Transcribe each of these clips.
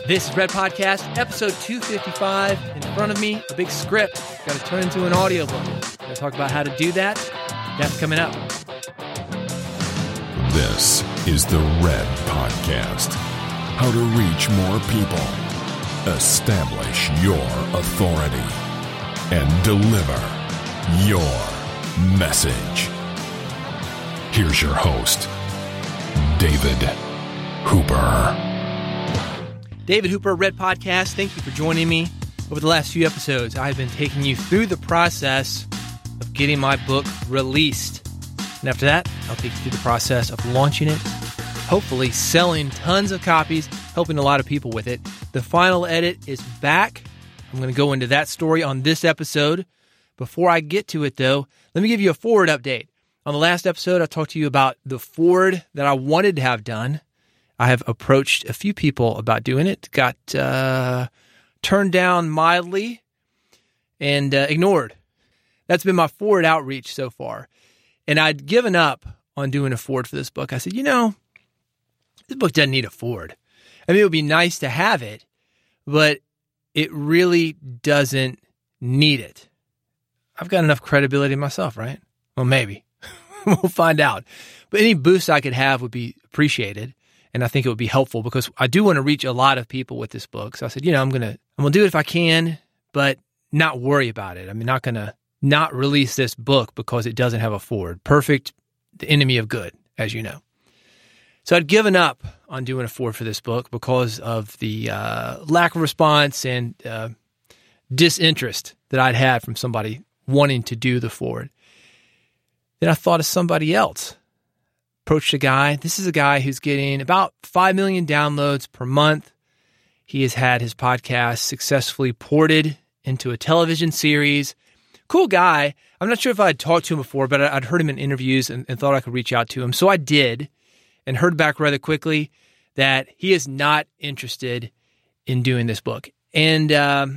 This is Red Podcast, episode 255. In front of me, a big script. Got to turn into an audiobook. Going to talk about how to do that. That's coming up. This is the Red Podcast. How to reach more people, establish your authority, and deliver your message. Here's your host, David Hooper. David Hooper, Red Podcast. Thank you for joining me. Over the last few episodes, I've been taking you through the process of getting my book released. And after that, I'll take you through the process of launching it, hopefully selling tons of copies, helping a lot of people with it. The final edit is back. I'm going to go into that story on this episode. Before I get to it, though, let me give you a forward update. On the last episode, I talked to you about the forward that I wanted to have done. I have approached a few people about doing it, got turned down mildly and ignored. That's been my forward outreach so far. And I'd given up on doing a forward for this book. I said, this book doesn't need a forward. I mean, it would be nice to have it, but it really doesn't need it. I've got enough credibility myself, right? Well, maybe. We'll find out. But any boost I could have would be appreciated. And I think it would be helpful because I do want to reach a lot of people with this book. So I said, I'm gonna do it if I can, but not worry about it. I'm not gonna not release this book because it doesn't have a forward. Perfect, the enemy of good, as you know. So I'd given up on doing a forward for this book because of the lack of response and disinterest that I'd had from somebody wanting to do the forward. Then I thought of somebody else. Approached a guy. This is a guy who's getting about 5 million downloads per month. He has had his podcast successfully ported into a television series. Cool guy. I'm not sure if I had talked to him before, but I'd heard him in interviews and thought I could reach out to him. So I did, and heard back rather quickly that he is not interested in doing this book. And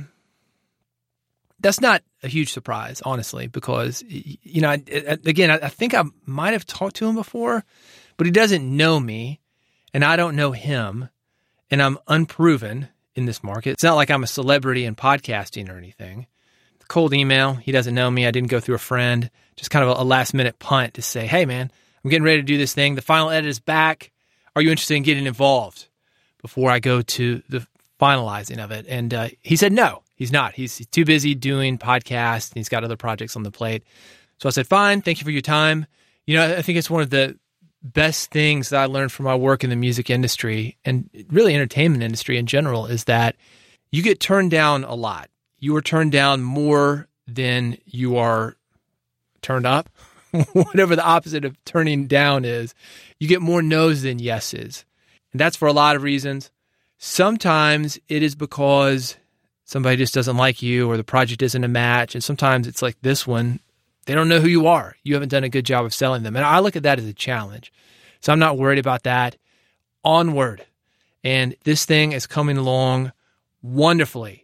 that's not a huge surprise, honestly, because, I think I might have talked to him before, but he doesn't know me, and I don't know him, and I'm unproven in this market. It's not like I'm a celebrity in podcasting or anything. Cold email. He doesn't know me. I didn't go through a friend. Just kind of a last-minute punt to say, hey, man, I'm getting ready to do this thing. The final edit is back. Are you interested in getting involved before I go to the finalizing of it? And he said no. He's not. He's too busy doing podcasts. He's got other projects on the plate. So I said, fine, thank you for your time. I think it's one of the best things that I learned from my work in the music industry and really entertainment industry in general is that you get turned down a lot. You are turned down more than you are turned up. Whatever the opposite of turning down is, you get more no's than yeses. And that's for a lot of reasons. Sometimes it is because somebody just doesn't like you or the project isn't a match. And sometimes it's like this one, they don't know who you are. You haven't done a good job of selling them. And I look at that as a challenge. So I'm not worried about that. Onward. And this thing is coming along wonderfully.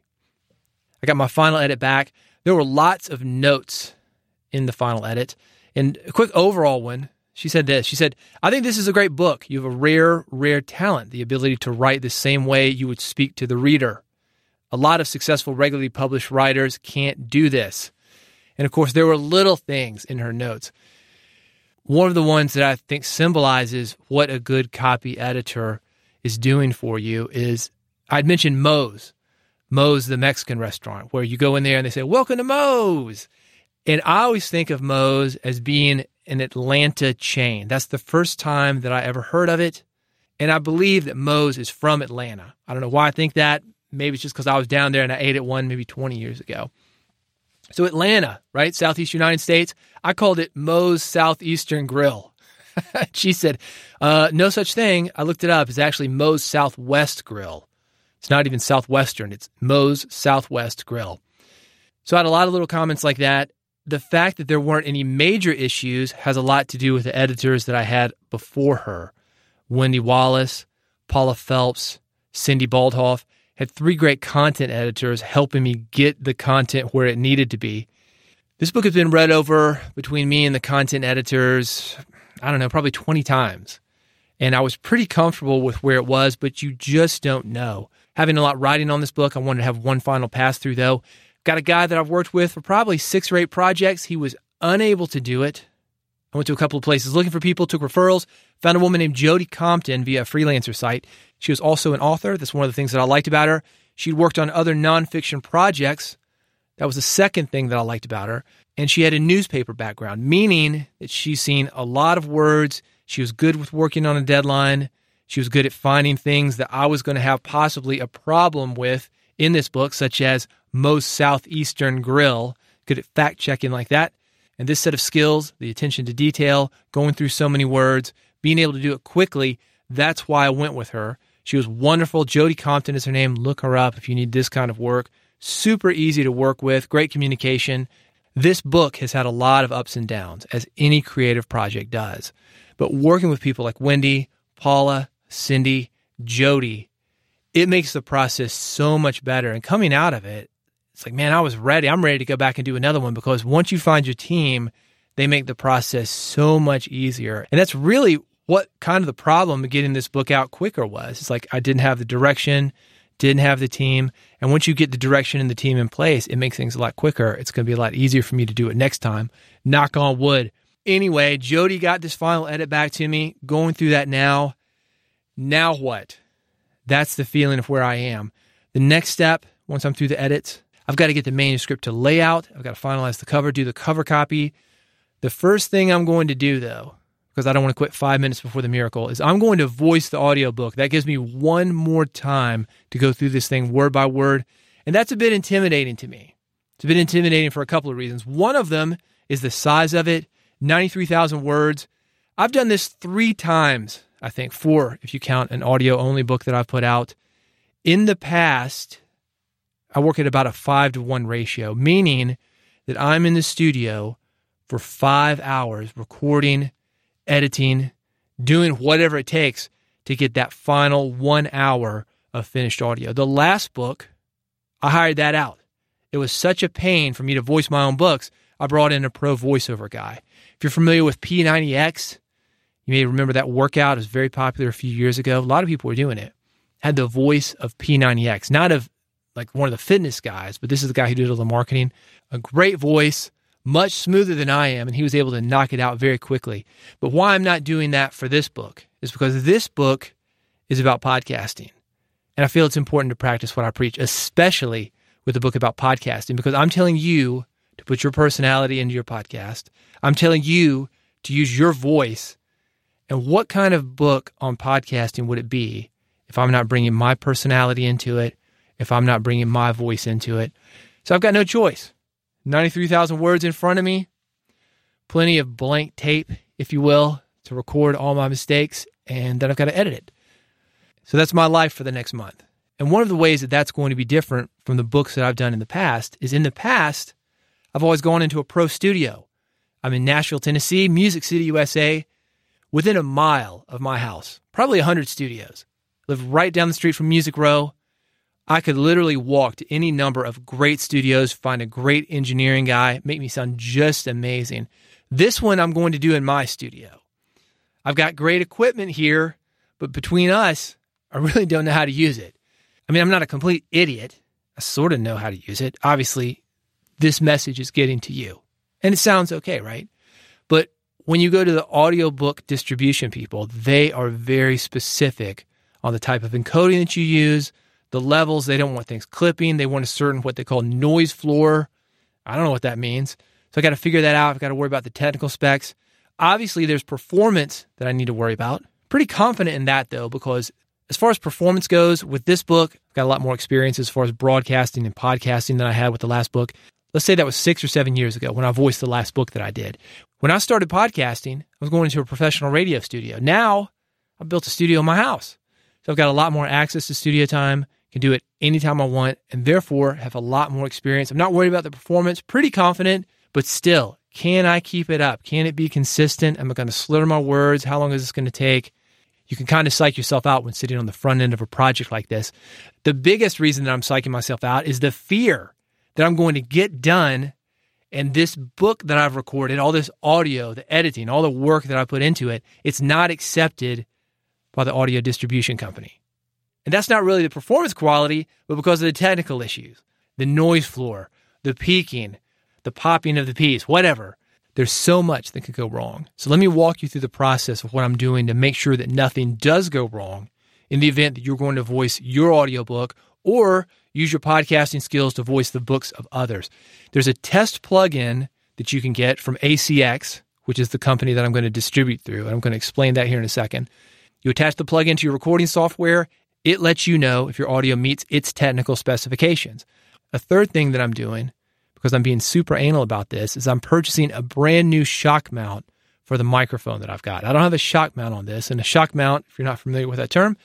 I got my final edit back. There were lots of notes in the final edit. And a quick overall one, she said this. She said, I think this is a great book. You have a rare talent, the ability to write the same way you would speak to the reader. A lot of successful, regularly published writers can't do this. And of course, there were little things in her notes. One of the ones that I think symbolizes what a good copy editor is doing for you is, I'd mentioned Moe's. Moe's, the Mexican restaurant, where you go in there and they say, welcome to Moe's. And I always think of Moe's as being an Atlanta chain. That's the first time that I ever heard of it. And I believe that Moe's is from Atlanta. I don't know why I think that. Maybe it's just because I was down there and I ate at one maybe 20 years ago. So Atlanta, right? Southeast United States. I called it Moe's Southeastern Grill. She said, no such thing. I looked it up. It's actually Moe's Southwest Grill. It's not even Southwestern. It's Moe's Southwest Grill. So I had a lot of little comments like that. The fact that there weren't any major issues has a lot to do with the editors that I had before her. Wendy Wallace, Paula Phelps, Cindy Baldhoff. Had 3 great content editors helping me get the content where it needed to be. This book has been read over between me and the content editors, probably 20 times. And I was pretty comfortable with where it was, but you just don't know. having a lot riding on this book. I wanted to have one final pass through, though. Got a guy that I've worked with for probably 6 or 8 projects. He was unable to do it. I went to a couple of places looking for people, took referrals, found a woman named Jody Compton via a freelancer site. She was also an author. That's one of the things that I liked about her. She'd worked on other nonfiction projects. That was the second thing that I liked about her. And she had a newspaper background, meaning that she's seen a lot of words. She was good with working on a deadline. She was good at finding things that I was going to have possibly a problem with in this book, such as most Southeastern grill, good at fact-checking like that. And this set of skills, the attention to detail, going through so many words, being able to do it quickly, that's why I went with her. She was wonderful. Jody Compton is her name. Look her up if you need this kind of work. Super easy to work with, great communication. This book has had a lot of ups and downs, as any creative project does. But working with people like Wendy, Paula, Cindy, Jody, it makes the process so much better. And coming out of it, it's like, man, I was ready. I'm ready to go back and do another one, because once you find your team, they make the process so much easier. And that's really what kind of the problem of getting this book out quicker was. It's like I didn't have the direction, didn't have the team. And once you get the direction and the team in place, it makes things a lot quicker. It's going to be a lot easier for me to do it next time. Knock on wood. Anyway, Jody got this final edit back to me. Going through that now. Now what? That's the feeling of where I am. The next step, once I'm through the edits, I've got to get the manuscript to layout. I've got to finalize the cover, do the cover copy. The first thing I'm going to do, though, because I don't want to quit 5 minutes before the miracle, is I'm going to voice the audiobook. That gives me one more time to go through this thing word by word. And that's a bit intimidating to me. It's a bit intimidating for a couple of reasons. One of them is the size of it, 93,000 words. I've done this 3 times, I think, 4 if you count an audio-only book that I've put out. In the past, I work at about a 5-to-1 ratio, meaning that I'm in the studio for 5 hours recording, editing, doing whatever it takes to get that final 1 hour of finished audio. The last book, I hired that out. It was such a pain for me to voice my own books, I brought in a pro voiceover guy. If you're familiar with P90X, you may remember that workout. It was very popular a few years ago. A lot of people were doing it. Had the voice of P90X, not of like one of the fitness guys, but this is the guy who did all the marketing. A great voice, much smoother than I am, and he was able to knock it out very quickly. But why I'm not doing that for this book is because this book is about podcasting. And I feel it's important to practice what I preach, especially with a book about podcasting, because I'm telling you to put your personality into your podcast. I'm telling you to use your voice. And what kind of book on podcasting would it be if I'm not bringing my personality into it, if I'm not bringing my voice into it? So I've got no choice. 93,000 words in front of me, plenty of blank tape, if you will, to record all my mistakes, and then I've got to edit it. So that's my life for the next month. And one of the ways that that's going to be different from the books that I've done in the past is, in the past, I've always gone into a pro studio. I'm in Nashville, Tennessee, Music City, USA, within a mile of my house, probably 100 studios. Live right down the street from Music Row. I could literally walk to any number of great studios, find a great engineering guy, make me sound just amazing. This one I'm going to do in my studio. I've got great equipment here, but between us, I really don't know how to use it. I mean, I'm not a complete idiot. I sort of know how to use it. Obviously, this message is getting to you. And it sounds okay, right? But when you go to the audiobook distribution people, they are very specific on the type of encoding that you use, the levels. They don't want things clipping. They want a certain what they call noise floor. I don't know what that means. So I got to figure that out. I've got to worry about the technical specs. Obviously, there's performance that I need to worry about. Pretty confident in that, though, because as far as performance goes, with this book, I've got a lot more experience as far as broadcasting and podcasting than I had with the last book. Let's say that was 6 or 7 years ago when I voiced the last book that I did. When I started podcasting, I was going into a professional radio studio. Now, I've built a studio in my house. So I've got a lot more access to studio time, can do it anytime I want, and therefore have a lot more experience. I'm not worried about the performance, pretty confident, but still, can I keep it up? Can it be consistent? Am I going to slur my words? How long is this going to take? You can kind of psych yourself out when sitting on the front end of a project like this. The biggest reason that I'm psyching myself out is the fear that I'm going to get done, and this book that I've recorded, all this audio, the editing, all the work that I put into it, it's not accepted by the audio distribution company. And that's not really the performance quality, but because of the technical issues, the noise floor, the peaking, the popping of the piece, whatever. There's so much that could go wrong. So let me walk you through the process of what I'm doing to make sure that nothing does go wrong in the event that you're going to voice your audiobook or use your podcasting skills to voice the books of others. There's a test plugin that you can get from ACX, which is the company that I'm going to distribute through. And I'm going to explain that here in a second. You attach the plugin to your recording software. It lets you know if your audio meets its technical specifications. A third thing that I'm doing, because I'm being super anal about this, is I'm purchasing a brand new shock mount for the microphone that I've got. I don't have a shock mount on this. And a shock mount, if you're not familiar with that term,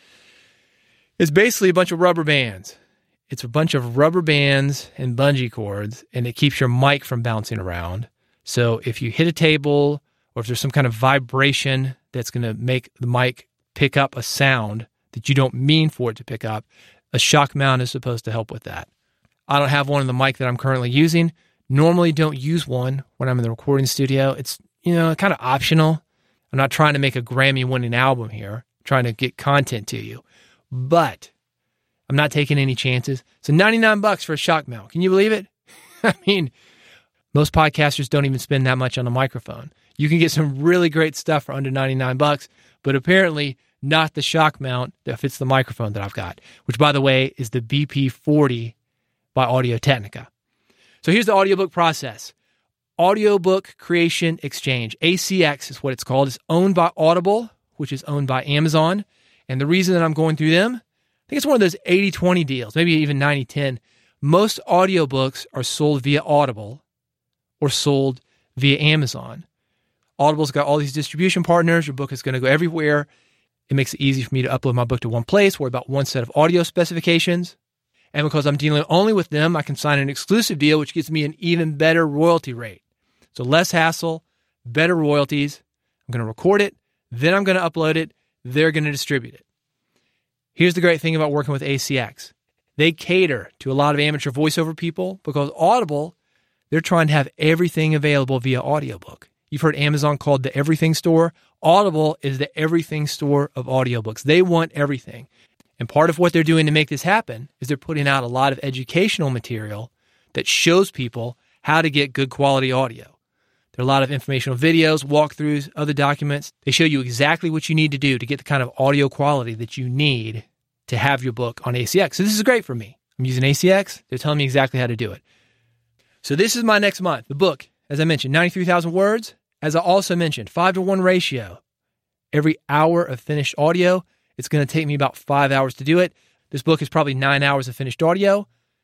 is basically a bunch of rubber bands. It's a bunch of rubber bands and bungee cords, and it keeps your mic from bouncing around. So if you hit a table or if there's some kind of vibration that's going to make the mic pick up a sound that you don't mean for it to pick up, a shock mount is supposed to help with that. I don't have one on the mic that I'm currently using. Normally don't use one when I'm in the recording studio. It's, kind of optional. I'm not trying to make a Grammy-winning album here. I'm trying to get content to you. But I'm not taking any chances. So $99 for a shock mount. Can you believe it? I mean, most podcasters don't even spend that much on a microphone. You can get some really great stuff for under $99, but apparently not the shock mount that fits the microphone that I've got, which, by the way, is the BP40 by Audio-Technica. So here's the audiobook process. Audiobook Creation Exchange, ACX is what it's called. It's owned by Audible, which is owned by Amazon. And the reason that I'm going through them, I think it's one of those 80-20 deals, maybe even 90-10. Most audiobooks are sold via Audible or sold via Amazon. Audible's got all these distribution partners. Your book is going to go everywhere. It makes it easy for me to upload my book to one place, worry about one set of audio specifications. And because I'm dealing only with them, I can sign an exclusive deal, which gets me an even better royalty rate. So less hassle, better royalties. I'm going to record it, then I'm going to upload it, they're going to distribute it. Here's the great thing about working with ACX. They cater to a lot of amateur voiceover people because Audible, they're trying to have everything available via audiobook. You've heard Amazon called the everything store. Audible is the everything store of audiobooks. They want everything. And part of what they're doing to make this happen is they're putting out a lot of educational material that shows people how to get good quality audio. There are a lot of informational videos, walkthroughs, other documents. They show you exactly what you need to do to get the kind of audio quality that you need to have your book on ACX. So this is great for me. I'm using ACX. They're telling me exactly how to do it. So this is my next month. The book, as I mentioned, 93,000 words. As I also mentioned, 5-to-1 ratio. Every hour of finished audio, it's going to take me about 5 hours to do it. This book is probably 9 hours of finished audio,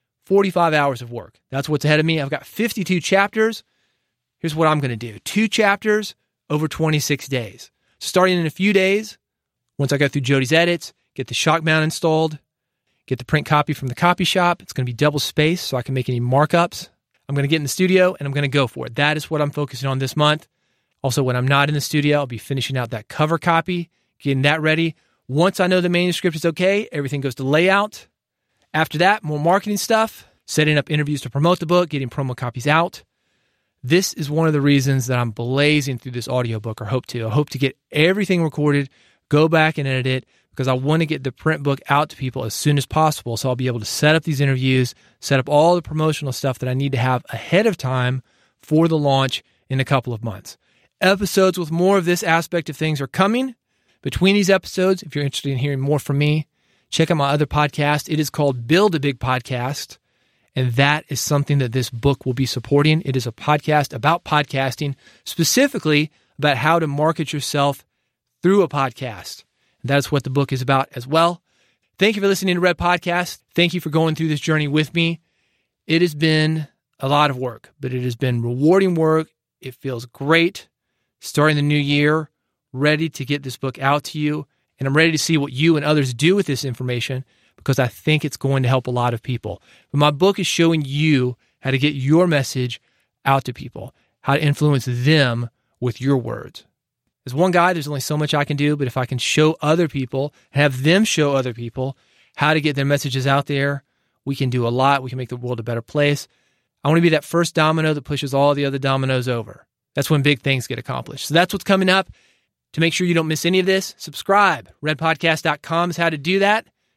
45 hours of work. That's what's ahead of me. I've got 52 chapters. Here's what I'm going to do. 2 chapters over 26 days. Starting in a few days, once I go through Jody's edits, get the shock mount installed, get the print copy from the copy shop. It's going to be double spaced so I can make any markups. I'm going to get in the studio and I'm going to go for it. That is what I'm focusing on this month. Also, when I'm not in the studio, I'll be finishing out that cover copy, getting that ready. Once I know the manuscript is okay, everything goes to layout. After that, more marketing stuff, setting up interviews to promote the book, getting promo copies out. This is one of the reasons that I'm blazing through this audiobook, or hope to. I hope to get everything recorded, go back and edit it, because I want to get the print book out to people as soon as possible. So I'll be able to set up these interviews, set up all the promotional stuff that I need to have ahead of time for the launch in a couple of months. Episodes with more of this aspect of things are coming. Between these episodes, if you're interested in hearing more from me, check out my other podcast. It is called Build a Big Podcast, and that is something that this book will be supporting. It is a podcast about podcasting, specifically about how to market yourself through a podcast. And that's what the book is about as well. Thank you for listening to Red Podcast. Thank you for going through this journey with me. It has been a lot of work, but it has been rewarding work. It feels great. Starting the new year, ready to get this book out to you. And I'm ready to see what you and others do with this information because I think it's going to help a lot of people. But my book is showing you how to get your message out to people, how to influence them with your words. As one guy, there's only so much I can do, but if I can show other people, have them show other people how to get their messages out there, we can do a lot. We can make the world a better place. I want to be that first domino that pushes all the other dominoes over. That's when big things get accomplished. So that's what's coming up. To make sure you don't miss any of this, subscribe. Redpodcast.com is how to do that.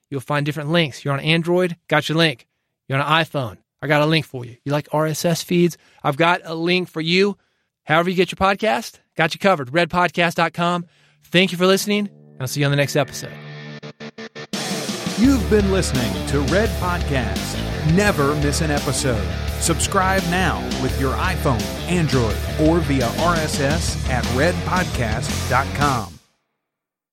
you'll find different links. You're on Android, got your link. You're on an iPhone, I got a link for you. You like RSS feeds? I've got a link for you. However you get your podcast, got you covered. redpodcast.com. Thank you for listening. I'll see you on the next episode. You've been listening to Red Podcast. Never miss an episode. Subscribe now with your iPhone, Android, or via RSS at redpodcast.com.